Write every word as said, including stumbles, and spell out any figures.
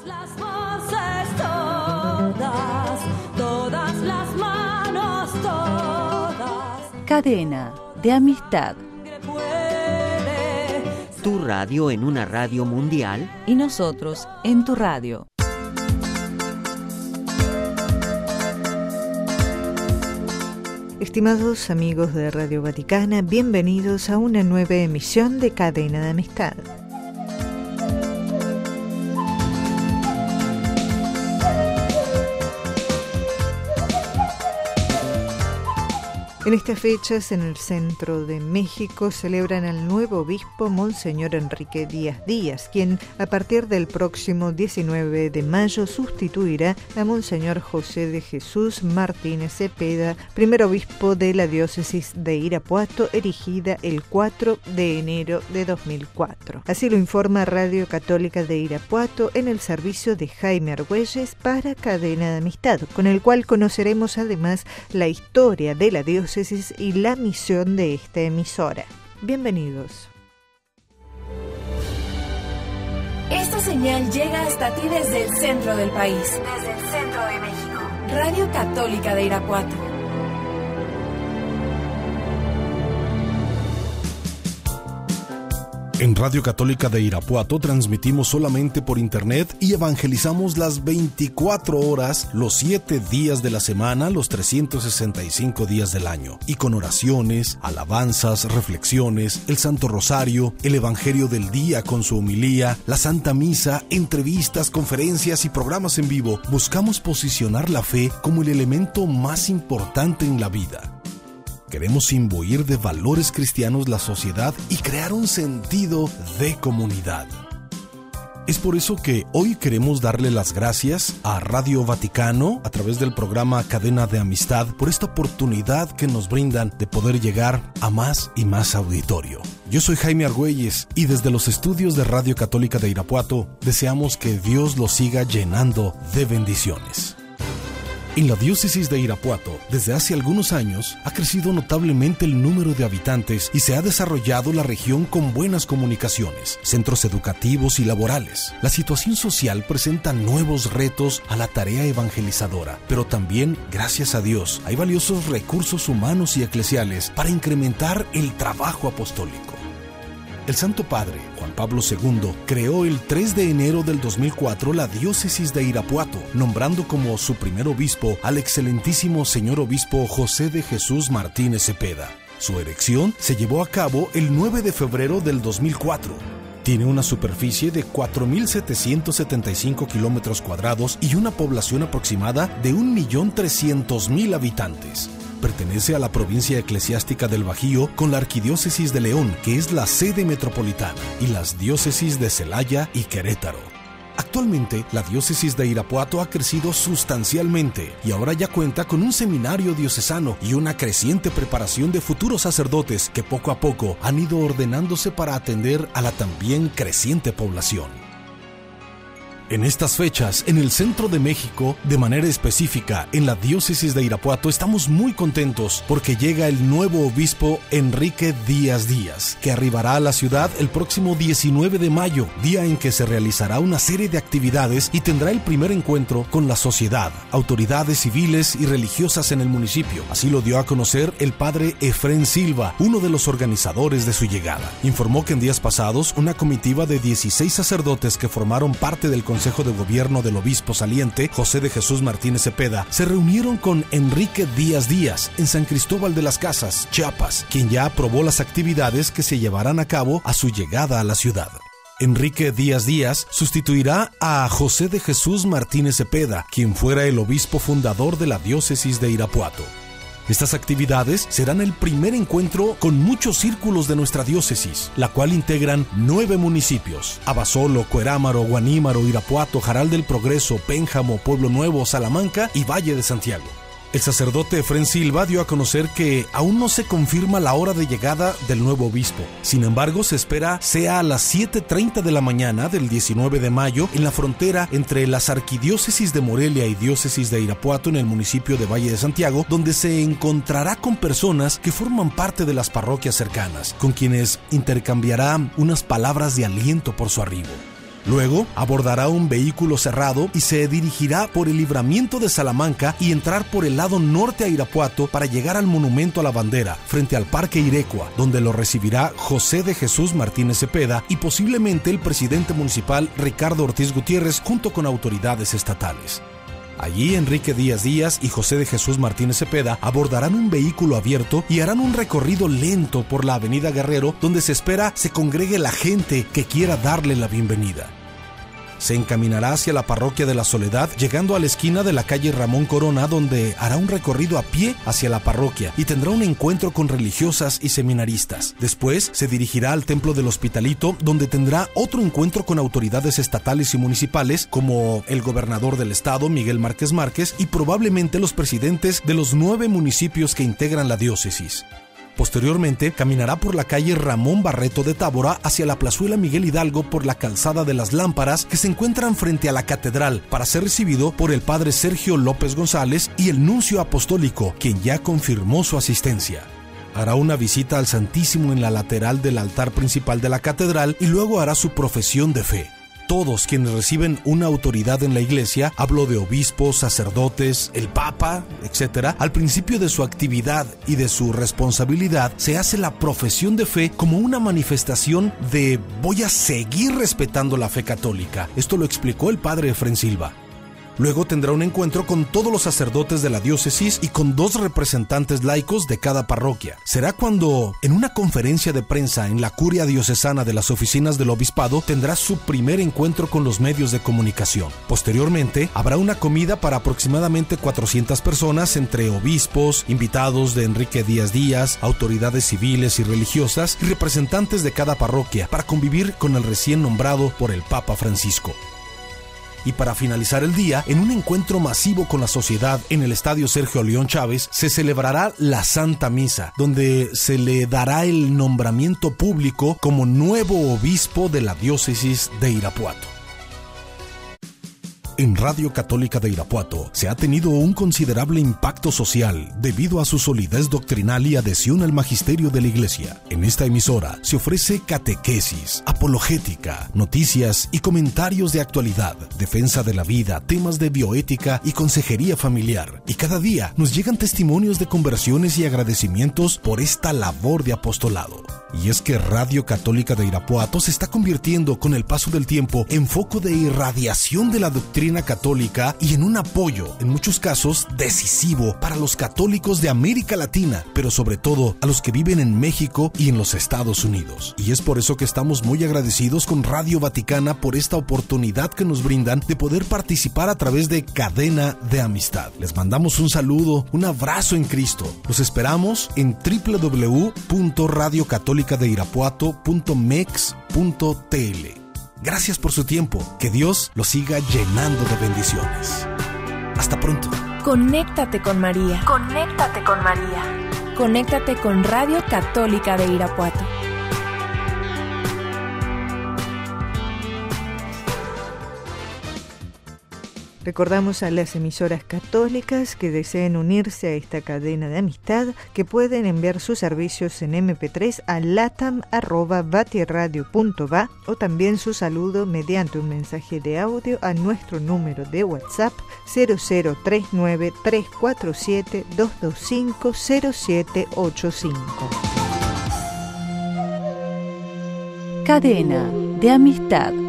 las voces, todas, todas las manos, todas. Cadena de amistad. Tu radio en una radio mundial y nosotros en tu radio. Estimados amigos de Radio Vaticana, bienvenidos a una nueva emisión de Cadena de Amistad. En estas fechas, en el centro de México, celebran al nuevo obispo Monseñor Enrique Díaz Díaz, quien a partir del próximo diecinueve de mayo sustituirá a Monseñor José de Jesús Martínez Cepeda, primer obispo de la diócesis de Irapuato, erigida el cuatro de enero de dos mil cuatro. Así lo informa Radio Católica de Irapuato en el servicio de Jaime Argüelles para Cadena de Amistad, con el cual conoceremos además la historia de la diócesis y la misión de esta emisora. Bienvenidos. Esta señal llega hasta ti desde el centro del país, desde el centro de México. Radio Católica de Irapuato. En Radio Católica de Irapuato transmitimos solamente por internet y evangelizamos las veinticuatro horas, los siete días de la semana, los trescientos sesenta y cinco días del año. Y con oraciones, alabanzas, reflexiones, el Santo Rosario, el Evangelio del Día con su homilía, la Santa Misa, entrevistas, conferencias y programas en vivo, buscamos posicionar la fe como el elemento más importante en la vida. Queremos imbuir de valores cristianos la sociedad y crear un sentido de comunidad. Es por eso que hoy queremos darle las gracias a Radio Vaticano a través del programa Cadena de Amistad por esta oportunidad que nos brindan de poder llegar a más y más auditorio. Yo soy Jaime Argüelles y desde los estudios de Radio Católica de Irapuato deseamos que Dios los siga llenando de bendiciones. En la diócesis de Irapuato, desde hace algunos años, ha crecido notablemente el número de habitantes y se ha desarrollado la región con buenas comunicaciones, centros educativos y laborales. La situación social presenta nuevos retos a la tarea evangelizadora, pero también, gracias a Dios, hay valiosos recursos humanos y eclesiales para incrementar el trabajo apostólico. El Santo Padre, Juan Pablo segundo, creó el tres de enero del dos mil cuatro la diócesis de Irapuato, nombrando como su primer obispo al excelentísimo señor obispo José de Jesús Martínez Cepeda. Su erección se llevó a cabo el nueve de febrero del dos mil cuatro. Tiene una superficie de cuatro mil setecientos setenta y cinco kilómetros cuadrados y una población aproximada de un millón trescientos mil habitantes. Pertenece a la provincia eclesiástica del Bajío con la Arquidiócesis de León, que es la sede metropolitana, y las diócesis de Celaya y Querétaro. Actualmente, la diócesis de Irapuato ha crecido sustancialmente y ahora ya cuenta con un seminario diocesano y una creciente preparación de futuros sacerdotes que poco a poco han ido ordenándose para atender a la también creciente población. En estas fechas, en el centro de México, de manera específica en la diócesis de Irapuato, estamos muy contentos porque llega el nuevo obispo Enrique Díaz Díaz, que arribará a la ciudad el próximo diecinueve de mayo, día en que se realizará una serie de actividades y tendrá el primer encuentro con la sociedad, autoridades civiles y religiosas en el municipio. Así lo dio a conocer el padre Efrén Silva, uno de los organizadores de su llegada. Informó que en días pasados, una comitiva de dieciséis sacerdotes que formaron parte del Consejo de Gobierno del obispo saliente, José de Jesús Martínez Cepeda, se reunieron con Enrique Díaz Díaz en San Cristóbal de las Casas, Chiapas, quien ya aprobó las actividades que se llevarán a cabo a su llegada a la ciudad. Enrique Díaz Díaz sustituirá a José de Jesús Martínez Cepeda, quien fuera el obispo fundador de la diócesis de Irapuato. Estas actividades serán el primer encuentro con muchos círculos de nuestra diócesis, la cual integran nueve municipios: Abasolo, Cuerámaro, Guanímaro, Irapuato, Jaral del Progreso, Pénjamo, Pueblo Nuevo, Salamanca y Valle de Santiago. El sacerdote Efrén Silva dio a conocer que aún no se confirma la hora de llegada del nuevo obispo. Sin embargo, se espera sea a las siete treinta de la mañana del diecinueve de mayo en la frontera entre las arquidiócesis de Morelia y diócesis de Irapuato en el municipio de Valle de Santiago, donde se encontrará con personas que forman parte de las parroquias cercanas, con quienes intercambiará unas palabras de aliento por su arribo. Luego abordará un vehículo cerrado y se dirigirá por el libramiento de Salamanca y entrar por el lado norte a Irapuato para llegar al Monumento a la Bandera, frente al Parque Irecua, donde lo recibirá José de Jesús Martínez Cepeda y posiblemente el presidente municipal Ricardo Ortiz Gutiérrez junto con autoridades estatales. Allí Enrique Díaz Díaz y José de Jesús Martínez Cepeda abordarán un vehículo abierto y harán un recorrido lento por la Avenida Guerrero, donde se espera se congregue la gente que quiera darle la bienvenida. Se encaminará hacia la Parroquia de la Soledad, llegando a la esquina de la calle Ramón Corona, donde hará un recorrido a pie hacia la parroquia y tendrá un encuentro con religiosas y seminaristas. Después se dirigirá al Templo del Hospitalito, donde tendrá otro encuentro con autoridades estatales y municipales, como el gobernador del estado, Miguel Márquez Márquez, y probablemente los presidentes de los nueve municipios que integran la diócesis. Posteriormente, caminará por la calle Ramón Barreto de Tábora hacia la plazuela Miguel Hidalgo por la calzada de las Lámparas, que se encuentran frente a la catedral, para ser recibido por el padre Sergio López González y el nuncio apostólico, quien ya confirmó su asistencia. Hará una visita al Santísimo en la lateral del altar principal de la catedral y luego hará su profesión de fe. Todos quienes reciben una autoridad en la iglesia, hablo de obispos, sacerdotes, el papa, etcétera, al principio de su actividad y de su responsabilidad se hace la profesión de fe como una manifestación de voy a seguir respetando la fe católica. Esto lo explicó el padre Efrén Silva. Luego tendrá un encuentro con todos los sacerdotes de la diócesis y con dos representantes laicos de cada parroquia. Será cuando, en una conferencia de prensa en la curia diocesana de las oficinas del obispado, tendrá su primer encuentro con los medios de comunicación. Posteriormente, habrá una comida para aproximadamente cuatrocientas personas entre obispos, invitados de Enrique Díaz Díaz, autoridades civiles y religiosas y representantes de cada parroquia para convivir con el recién nombrado por el Papa Francisco. Y para finalizar el día, en un encuentro masivo con la sociedad en el Estadio Sergio León Chávez, se celebrará la Santa Misa, donde se le dará el nombramiento público como nuevo obispo de la diócesis de Irapuato. En Radio Católica de Irapuato se ha tenido un considerable impacto social debido a su solidez doctrinal y adhesión al magisterio de la Iglesia. En esta emisora se ofrece catequesis, apologética, noticias y comentarios de actualidad, defensa de la vida, temas de bioética y consejería familiar. Y cada día nos llegan testimonios de conversiones y agradecimientos por esta labor de apostolado. Y es que Radio Católica de Irapuato se está convirtiendo con el paso del tiempo en foco de irradiación de la doctrina católica y en un apoyo, en muchos casos, decisivo para los católicos de América Latina, pero sobre todo a los que viven en México y en los Estados Unidos. Y es por eso que estamos muy agradecidos con Radio Vaticana por esta oportunidad que nos brindan de poder participar a través de Cadena de Amistad. Les mandamos un saludo, un abrazo en Cristo. Los esperamos en doble u doble u doble u punto radio católica de irapuato punto mex punto t l. Gracias por su tiempo. Que Dios los siga llenando de bendiciones. Hasta pronto. Conéctate con María. Conéctate con María. Conéctate con Radio Católica de Irapuato. Recordamos a las emisoras católicas que deseen unirse a esta cadena de amistad que pueden enviar sus servicios en eme pe tres a latam arroba vatiradio punto va o también su saludo mediante un mensaje de audio a nuestro número de WhatsApp cero cero tres nueve tres cuatro siete dos dos cinco cero siete ocho cinco. Cadena de Amistad.